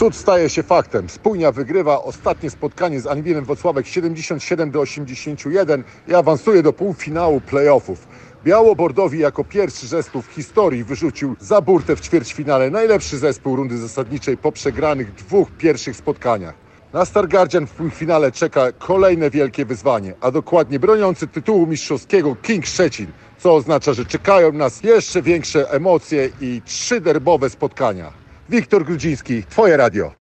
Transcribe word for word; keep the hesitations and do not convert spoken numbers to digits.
Cud staje się faktem. Spójnia wygrywa ostatnie spotkanie z Anwilem Włocławek siedemdziesiąt siedem do osiemdziesięciu jeden i awansuje do półfinału playoffów. Białobordowi jako pierwszy zespół w historii wyrzucił za burtę w ćwierćfinale najlepszy zespół rundy zasadniczej po przegranych dwóch pierwszych spotkaniach. Na Stargardzian w półfinale czeka kolejne wielkie wyzwanie, a dokładnie broniący tytułu mistrzowskiego King Szczecin, co oznacza, że czekają nas jeszcze większe emocje i trzy derbowe spotkania. Wiktor Grudziński, Twoje radio.